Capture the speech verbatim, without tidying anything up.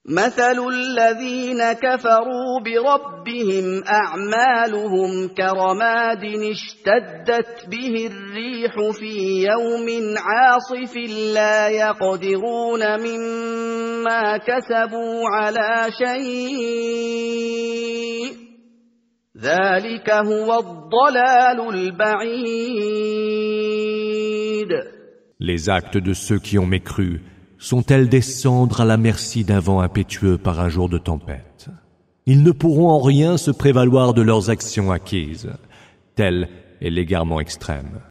مثل الذين كفروا بربهم أعمالهم كرماد اشتدت به الريح في يوم عاصف لا يقدرون مما كسبوا على شيء ذلك هو الضلال البعيد. Les actes de ceux qui ont mécru sont tels des cendres à la merci d'un vent impétueux par un jour de tempête. Ils ne pourront en rien se prévaloir de leurs actions acquises. Tel est l'égarement extrême.